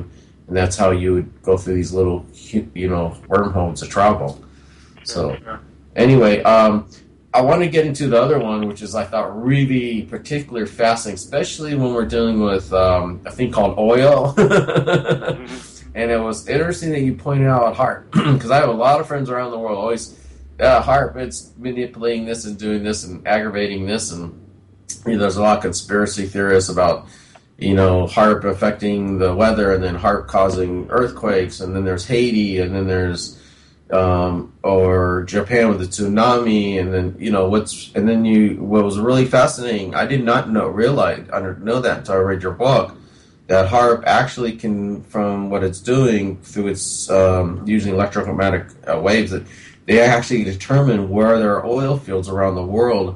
and that's how you would go through these little, you know, wormholes of travel. Sure, so, sure. anyway, um, I want to get into the other one, which is I thought really particularly fascinating, especially when we're dealing with um, a thing called oil. mm-hmm. And it was interesting that you pointed out HAARP, because I have a lot of friends around the world always, uh, HAARP, it's manipulating this and doing this and aggravating this, and you know, there's a lot of conspiracy theorists about, you know, HAARP affecting the weather, and then HAARP causing earthquakes, and then there's Haiti, and then there's Um, or Japan with the tsunami, and then you know what's, and then you. What was really fascinating, I did not know realize under know that until I read your book, that HAARP actually can, from what it's doing through its um, using electromagnetic uh, waves, that they actually determine where there are oil fields around the world,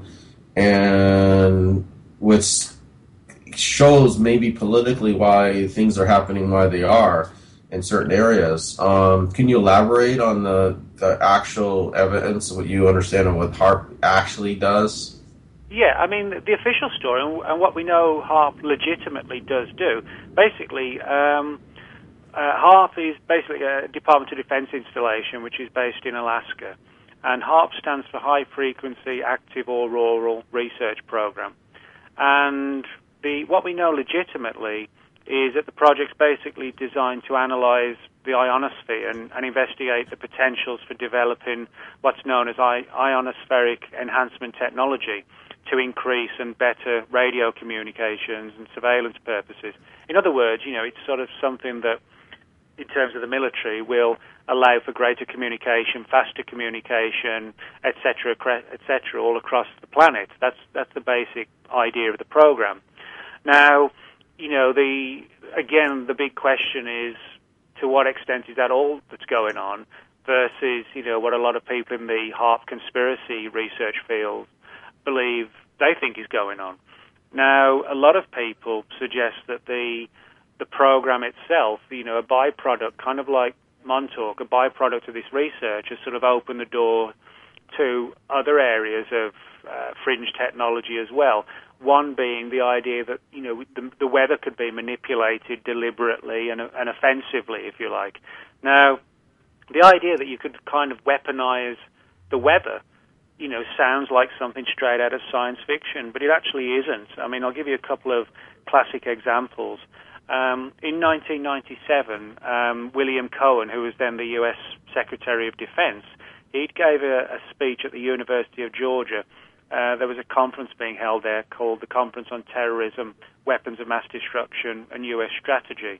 and which shows maybe politically why things are happening why they are in certain areas. Um, can you elaborate on the, the actual evidence, what you understand of what HAARP actually does? Yeah, I mean, the official story and what we know HAARP legitimately does do, basically, um, uh, HAARP is basically a Department of Defense installation which is based in Alaska. And HAARP stands for High Frequency Active Auroral Research Program. And the what we know legitimately is that the project's basically designed to analyze the ionosphere and, and investigate the potentials for developing what's known as I- ionospheric enhancement technology to increase and better radio communications and surveillance purposes. In other words, you know, it's sort of something that, in terms of the military, will allow for greater communication, faster communication, et cetera, et cetera, all across the planet. That's that's the basic idea of the program. Now, you know, the again, the big question is, to what extent is that all that's going on versus, you know, what a lot of people in the HAARP conspiracy research field believe they think is going on. Now, a lot of people suggest that the the program itself, you know, a byproduct, kind of like Montauk, a byproduct of this research, has sort of opened the door to other areas of uh, fringe technology as well. One being the idea that, you know, the, the weather could be manipulated deliberately and, and offensively, if you like. Now, the idea that you could kind of weaponize the weather, you know, sounds like something straight out of science fiction, but it actually isn't. I mean, I'll give you a couple of classic examples. Um, in nineteen ninety-seven, um, William Cohen, who was then the U S Secretary of Defense, he gave a, a speech at the University of Georgia. Uh, there was a conference being held there called the Conference on Terrorism, Weapons of Mass Destruction, and U S Strategy.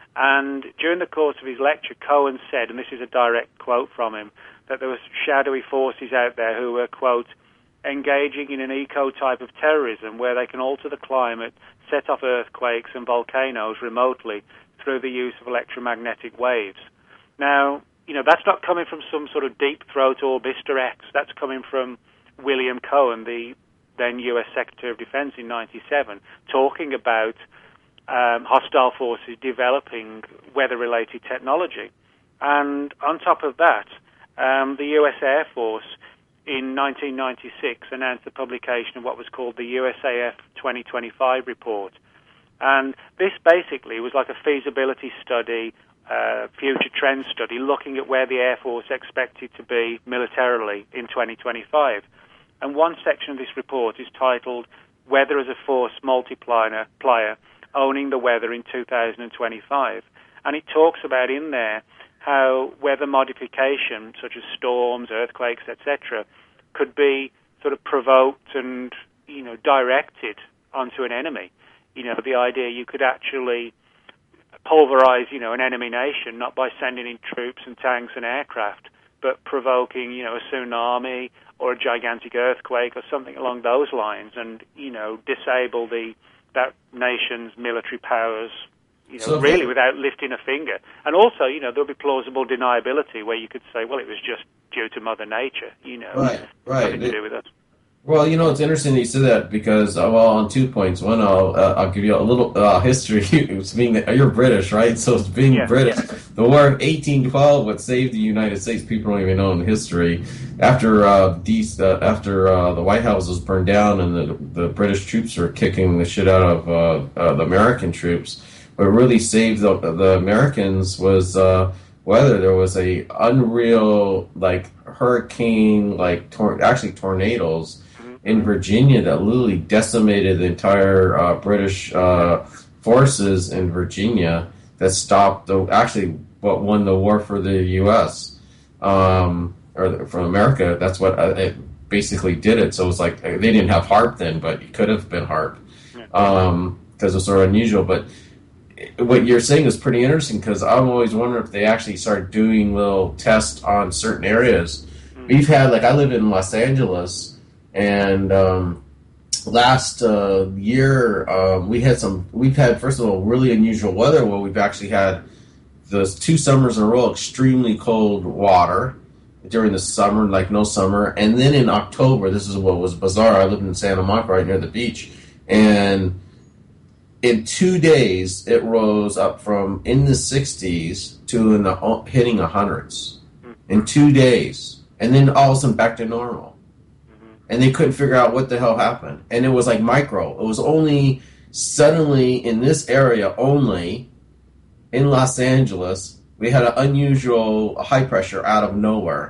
And during the course of his lecture, Cohen said, and this is a direct quote from him, that there were shadowy forces out there who were, quote, engaging in an eco-type of terrorism where they can alter the climate, set off earthquakes and volcanoes remotely through the use of electromagnetic waves. Now, you know, that's not coming from some sort of deep-throat Orbiter X. That's coming from William Cohen, the then U S Secretary of Defense in ninety-seven, talking about um, hostile forces developing weather-related technology. And on top of that, um, the U S Air Force in nineteen ninety-six announced the publication of what was called the U S A F twenty twenty-five report. And this basically was like a feasibility study, uh, future trend study, looking at where the Air Force expected to be militarily in twenty twenty-five. And one section of this report is titled Weather as a Force Multiplier, Owning the Weather in two thousand twenty-five. And it talks about in there how weather modification, such as storms, earthquakes, et cetera, could be sort of provoked and, you know, directed onto an enemy. You know, the idea you could actually pulverize, you know, an enemy nation, not by sending in troops and tanks and aircraft, but provoking, you know, a tsunami or a gigantic earthquake or something along those lines, and, you know, disable the that nation's military powers, you know, so really they, without lifting a finger. And also, you know, there'll be plausible deniability where you could say, well, it was just due to Mother Nature, you know, right, right. nothing to do with us. Well, you know, it's interesting you said that because, uh, well, on two points. One, I'll, uh, I'll give you a little uh, history. It's being that you're British, right? So it's being yeah, British. Yeah. The War of eighteen twelve, what saved the United States, people don't even know in history. After uh, these, uh, after uh, the White House was burned down and the, the British troops were kicking the shit out of uh, uh, the American troops, what really saved the, the Americans was uh, weather. There was a unreal like hurricane, like tor- actually tornadoes in Virginia that literally decimated the entire uh, British uh, forces in Virginia. That stopped the actually what won the war for the U S um, or for America. That's what uh, it basically did it. So it was like they didn't have HAARP then, but it could have been HAARP because um, it was sort of unusual. But what you're saying is pretty interesting because I'm always wondering if they actually start doing little tests on certain areas. Mm-hmm. We've had, like, I live in Los Angeles, and um, last uh, year uh, we had some, we've had, first of all, really unusual weather where we've actually had those two summers in a row, extremely cold water during the summer, like no summer. And then in October, this is what was bizarre. I lived in Santa Monica right near the beach, and in two days, it rose up from in the sixties to in the hitting the hundreds in two days, and then all of a sudden back to normal. Mm-hmm. And they couldn't figure out what the hell happened. And it was like micro. It was only suddenly in this area only in Los Angeles we had an unusual high pressure out of nowhere.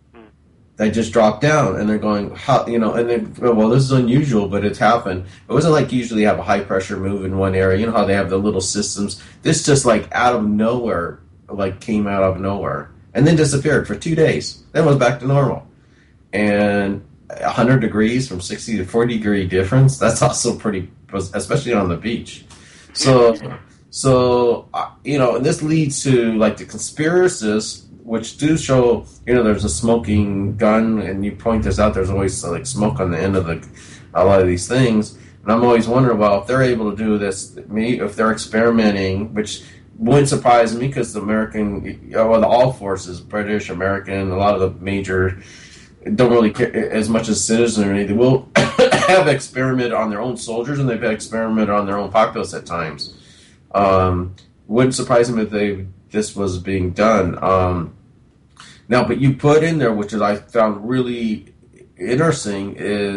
They just dropped down, and they're going, how, you know, and then, well, this is unusual, but it's happened. It wasn't like usually have a high pressure move in one area. You know how they have the little systems? This just like out of nowhere, like came out of nowhere, and then disappeared for two days. Then was back to normal. And one hundred degrees from sixty to forty degree difference, that's also pretty, especially on the beach. So, so you know, and this leads to like the conspiracists, which do show, you know, there's a smoking gun, and you point this out, there's always like smoke on the end of the a lot of these things. And I'm always wondering, well, if they're able to do this, me, if they're experimenting, which wouldn't surprise me because the American, well, the all forces, British, American, a lot of the major, don't really care as much as citizenry. They will have experimented on their own soldiers, and they've experimented on their own populace at times. Um, wouldn't surprise me if they this was being done. Um, Now, but you put in there, which is I found really interesting,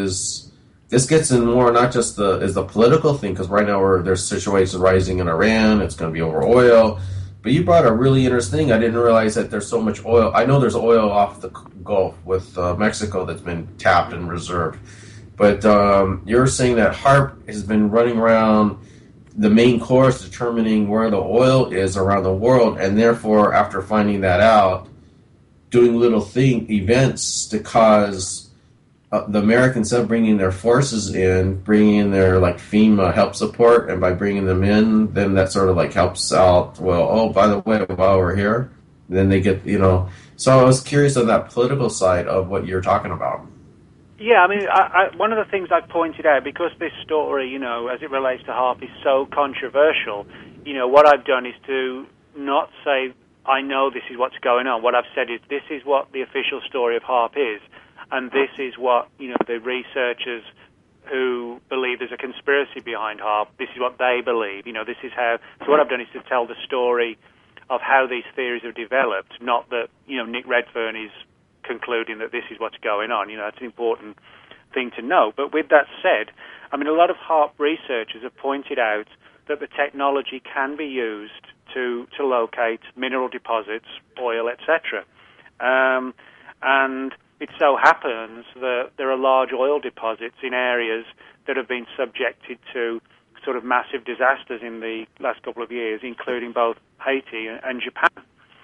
is this gets in more not just the is the political thing, because right now we're, there's situations rising in Iran. It's going to be over oil. But you brought a really interesting thing. I didn't realize that there's so much oil. I know there's oil off the Gulf with uh, Mexico that's been tapped and reserved. But um, you're saying that HAARP has been running around the main course determining where the oil is around the world, and therefore, after finding that out, doing little thing events to cause uh, the Americans, instead of bringing their forces in, bringing in their like FEMA help support, and by bringing them in, then that sort of like helps out. Well, oh, by the way, while we're here, then they get, you know. So I was curious on that political side of what you're talking about. Yeah, I mean, I, I, one of the things I've pointed out, because this story, you know, as it relates to HAARP, is so controversial, you know, what I've done is to not say, I know this is what's going on. What I've said is this is what the official story of HAARP is, and this is what, you know, the researchers who believe there's a conspiracy behind HAARP, this is what they believe. You know, this is how, so what I've done is to tell the story of how these theories are developed, not that, you know, Nick Redfern is concluding that this is what's going on. You know, that's an important thing to know. But with that said, I mean, a lot of HAARP researchers have pointed out that the technology can be used to to locate mineral deposits, oil, et cetera. Um, and it so happens that there are large oil deposits in areas that have been subjected to sort of massive disasters in the last couple of years, including both Haiti and Japan.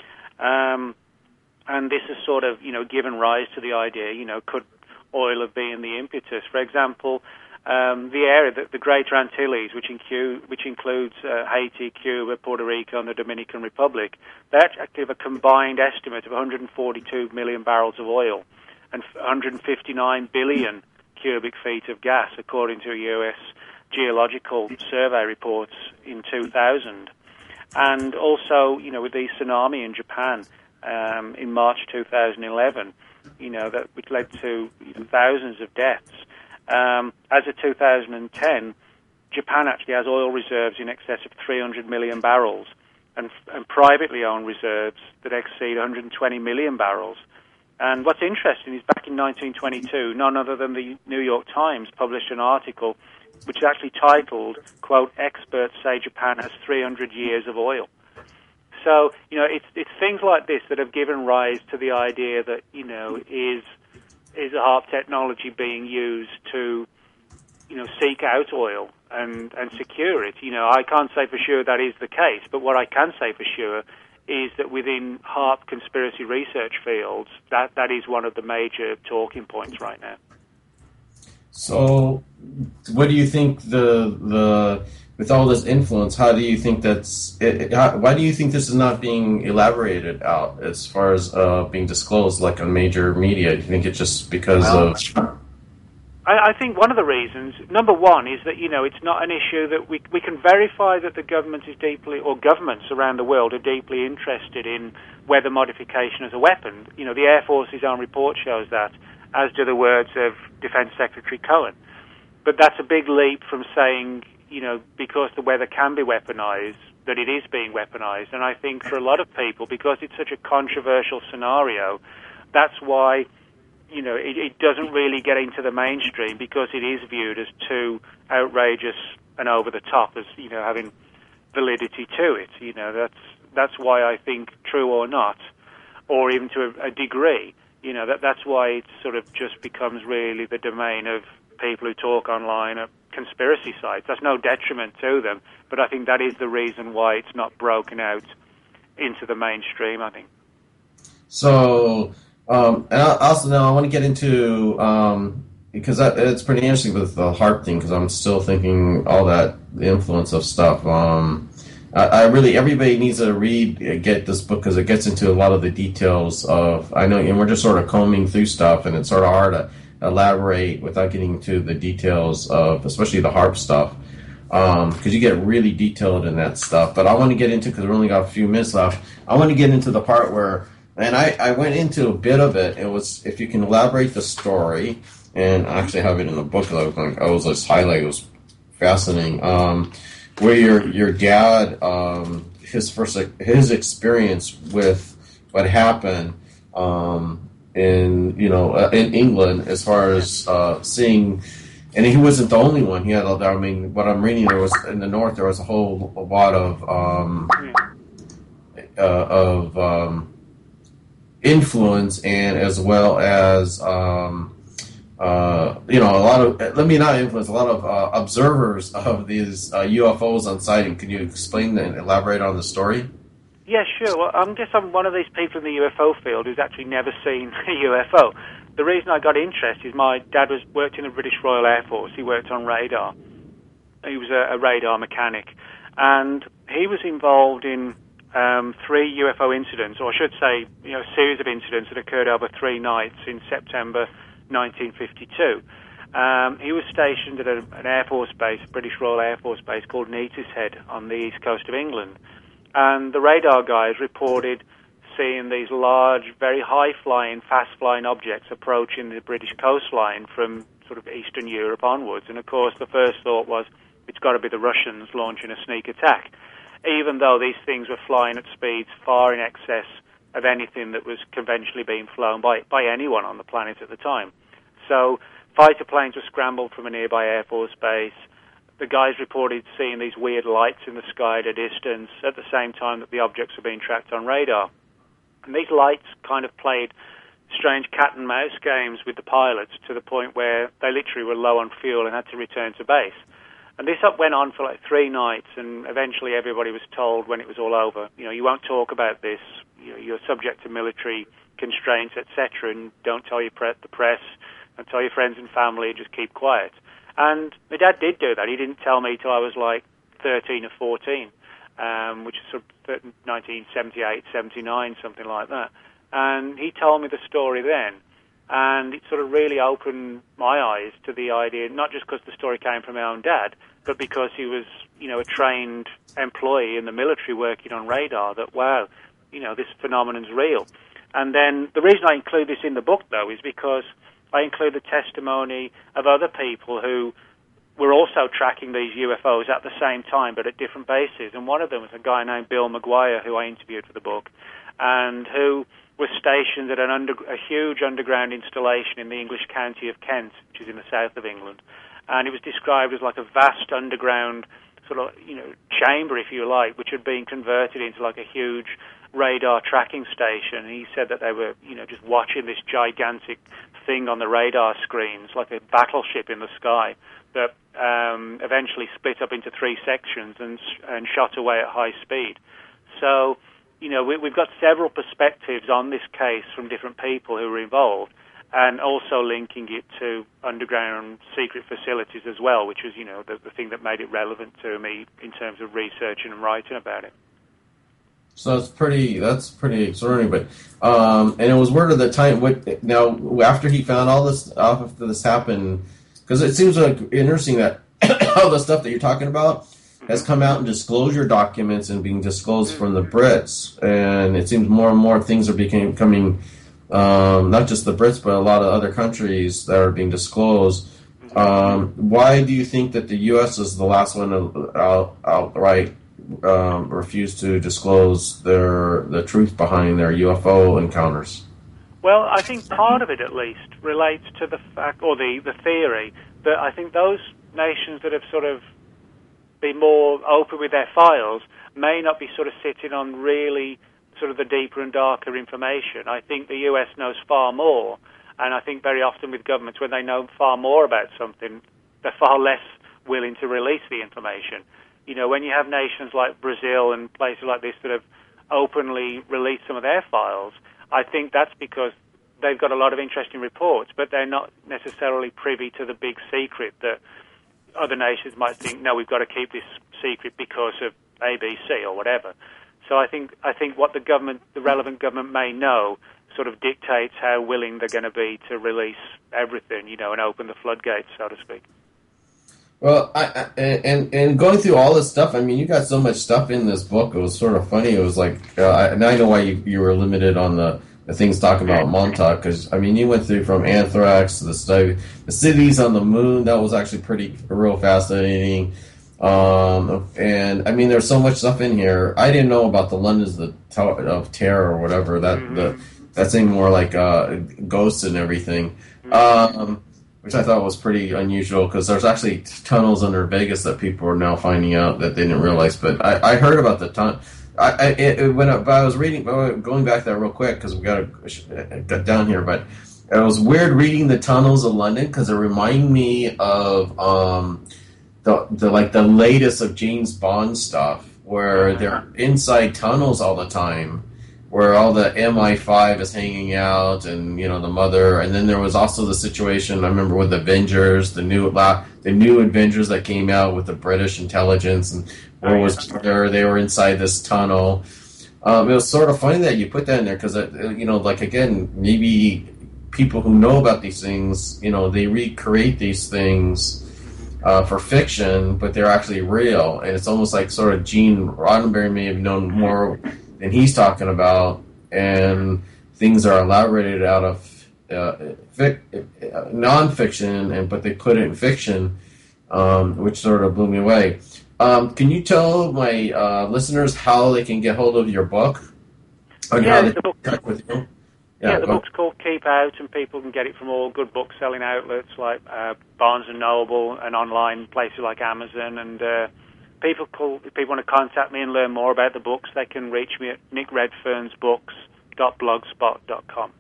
Um, and this has sort of, you know, given rise to the idea, you know, could oil have been the impetus? For example, Um, the area, the, the Greater Antilles, which, incu- which includes uh, Haiti, Cuba, Puerto Rico, and the Dominican Republic, they actually have a combined estimate of one hundred forty-two million barrels of oil and one hundred fifty-nine billion cubic feet of gas, according to U S Geological Survey reports in two thousand. And also, you know, with the tsunami in Japan um, in March two thousand eleven, you know, that which led to you know, thousands of deaths. Um, as of two thousand ten, Japan actually has oil reserves in excess of three hundred million barrels and, and privately owned reserves that exceed one hundred twenty million barrels. And what's interesting is back in nineteen twenty-two, none other than the New York Times published an article which is actually titled, quote, "Experts say Japan has three hundred years of oil." So, you know, it's it's things like this that have given rise to the idea that, you know, is is HAARP technology being used to, you know, seek out oil and, and secure it. You know, I can't say for sure that is the case, but what I can say for sure is that within HAARP conspiracy research fields, that, that is one of the major talking points right now. So, what do you think the the with all this influence? How do you think that's? It, it, how, why do you think this is not being elaborated out as far as uh, being disclosed like on major media? Do you think it's just because well, of? I, I think one of the reasons, number one, is that, you know, it's not an issue that we we can verify that the government is deeply, or governments around the world are deeply interested in weather modification as a weapon. You know, the Air Force's own report shows that, as do the words of Defense Secretary Cohen. But that's a big leap from saying, you know, because the weather can be weaponized, that it is being weaponized. And I think for a lot of people, because it's such a controversial scenario, that's why, you know, it, it doesn't really get into the mainstream, because it is viewed as too outrageous and over the top, as, you know, having validity to it. You know, that's that's why I think, true or not, or even to a, a degree, you know, that that's why it sort of just becomes really the domain of people who talk online at conspiracy sites. That's no detriment to them, but I think that is the reason why it's not broken out into the mainstream, I think. So, um, and also now I want to get into, um, because that, it's pretty interesting with the HAARP thing, because I'm still thinking all that, the influence of stuff. Um, I, I really, everybody needs to read, get this book, because it gets into a lot of the details of, I know, and we're just sort of combing through stuff, and it's sort of hard to elaborate without getting into the details of, especially the HAARP stuff, because um, you get really detailed in that stuff. But I want to get into, because we only got a few minutes left, I want to get into the part where, and I, I went into a bit of it. It was, if you can elaborate the story, and I actually have it in the book that I was like, I was just highlighting. It was fascinating. Um, where your your dad, um, his first his experience with what happened. Um, in you know uh, in England, as far as uh, seeing, and he wasn't the only one. He had, I mean, what I'm reading, there was in the north there was a whole lot of um, uh, of um, influence, and as well as um, uh, you know a lot of, let me not influence, a lot of uh, observers of these uh, U F Os on sighting. Can you explain and elaborate on the story? Yeah, sure. Well, I guess I'm one of these people in the U F O field who's actually never seen a U F O. The reason I got interested is my dad was worked in the British Royal Air Force. He worked on radar. He was a, a radar mechanic. And he was involved in um, three U F O incidents, or I should say, you know, a series of incidents that occurred over three nights in September nineteen fifty-two. Um, he was stationed at a, an Air Force base, British Royal Air Force base called Neatishead on the east coast of England. And the radar guys reported seeing these large, very high-flying, fast-flying objects approaching the British coastline from sort of Eastern Europe onwards. And, of course, the first thought was, it's got to be the Russians launching a sneak attack, even though these things were flying at speeds far in excess of anything that was conventionally being flown by, by anyone on the planet at the time. So fighter planes were scrambled from a nearby Air Force base. The guys reported seeing these weird lights in the sky at a distance at the same time that the objects were being tracked on radar. And these lights kind of played strange cat and mouse games with the pilots, to the point where they literally were low on fuel and had to return to base. And this went on for like three nights, and eventually everybody was told when it was all over, you know, you won't talk about this, you know, you're subject to military constraints, et cetera, and don't tell your pre- the press, and tell your friends and family, just keep quiet. And my dad did do that. He didn't tell me till I was like thirteen or fourteen, um, which is sort of nineteen seventy-eight, seventy-nine, something like that. And he told me the story then. And it sort of really opened my eyes to the idea, not just because the story came from my own dad, but because he was, you know, a trained employee in the military working on radar, that, wow, you know, this phenomenon's real. And then the reason I include this in the book, though, is because I include the testimony of other people who were also tracking these U F Os at the same time, but at different bases. And one of them was a guy named Bill McGuire, who I interviewed for the book, and who was stationed at an under, a huge underground installation in the English county of Kent, which is in the south of England. And it was described as like a vast underground sort of, you know, chamber, if you like, which had been converted into like a huge radar tracking station. And he said that they were, you know, just watching this gigantic thing on the radar screens, like a battleship in the sky, that um, eventually split up into three sections and and shot away at high speed. So, you know, we, we've got several perspectives on this case from different people who were involved, and also linking it to underground secret facilities as well, which was, you know, the, the thing that made it relevant to me in terms of researching and writing about it. So that's pretty. That's pretty extraordinary. But um, and it was word of the time. What now? After he found all this, after this happened, because it seems like interesting that all the stuff that you're talking about has come out in disclosure documents and being disclosed from the Brits, and it seems more and more things are becoming. Um, not just the Brits, but a lot of other countries that are being disclosed. Um, why do you think that the U S is the last one to out, outright um, refuse to disclose their the truth behind their U F O encounters? Well, I think part of it, at least, relates to the fact, or the, the theory, that I think those nations that have sort of been more open with their files may not be sort of sitting on really sort of the deeper and darker information. I think the U S knows far more, and I think very often with governments, when they know far more about something, they're far less willing to release the information. You know, when you have nations like Brazil and places like this that have openly released some of their files, I think that's because they've got a lot of interesting reports, but they're not necessarily privy to the big secret that other nations might think, no, we've got to keep this secret because of A, B, C, or whatever. So I think I think what the government, the relevant government may know, sort of dictates how willing they're going to be to release everything, you know, and open the floodgates, so to speak. Well, I, I, and and going through all this stuff, I mean, you got so much stuff in this book. It was sort of funny. It was like, uh, I, now I know why you, you were limited on the, the things talking about Montauk, because, I mean, you went through from anthrax to the study, the cities on the moon. That was actually pretty real fascinating. Um, and I mean, there's so much stuff in here. I didn't know about the Londons of, the Tower of Terror or whatever. That mm-hmm. the that seemed more like uh, ghosts and everything, mm-hmm. um, which I thought was pretty unusual because there's actually tunnels under Vegas that people are now finding out that they didn't realize. But I, I heard about the tunnel. I, I it, when I, I was reading, going back there real quick because we got to get down here, but it was weird reading the tunnels of London because it reminded me of. Um, The, the like the latest of James Bond stuff, where they're inside tunnels all the time, where all the M I five is hanging out, and you know the mother. And then there was also the situation I remember with Avengers, the new the new Avengers that came out with the British intelligence, and where was there they were inside this tunnel. Um, it was sort of funny that you put that in there because you know, like again, maybe people who know about these things, you know, they recreate these things. Uh, for fiction, but they're actually real, and it's almost like sort of Gene Roddenberry may have known more than he's talking about, and things are elaborated out of uh, fic- uh, non-fiction, and but they put it in fiction, um, which sort of blew me away. Um, can you tell my uh, listeners how they can get hold of your book? And yeah, how they the book. check with you? Yeah, Yeah, the book's called Keep Out, and people can get it from all good book-selling outlets like uh, Barnes and Noble and online places like Amazon. And uh, people call, if people want to contact me and learn more about the books, they can reach me at nick redferns books dot blogspot dot com.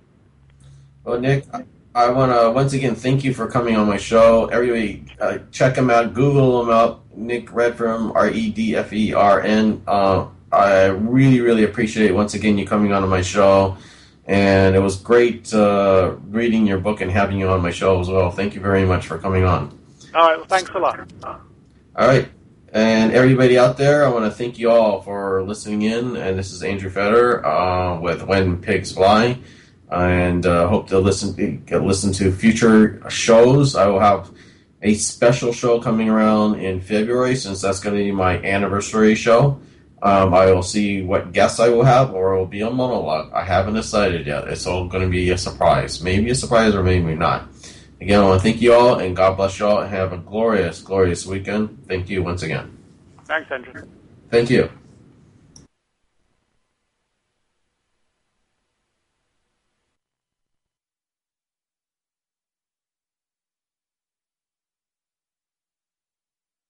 Well, Nick, I, I want to once again thank you for coming on my show. Everybody, uh, check him out, Google him out, Nick Redfern, R E D F E R N. Uh, I really, really appreciate once again you coming on to my show. And it was great uh, reading your book and having you on my show as well. Thank you very much for coming on. All right, well, thanks a lot. All right. And everybody out there, I want to thank you all for listening in. And this is Andrew Feder uh, with When Pigs Fly. And uh, hope to listen to, listen to future shows. I will have a special show coming around in February since that's going to be my anniversary show. Um, I will see what guests I will have, or it will be a monologue. I haven't decided yet. It's all going to be a surprise. Maybe a surprise or maybe not. Again, I want to thank you all, and God bless you all, and have a glorious, glorious weekend. Thank you once again. Thanks, Andrew. Thank you.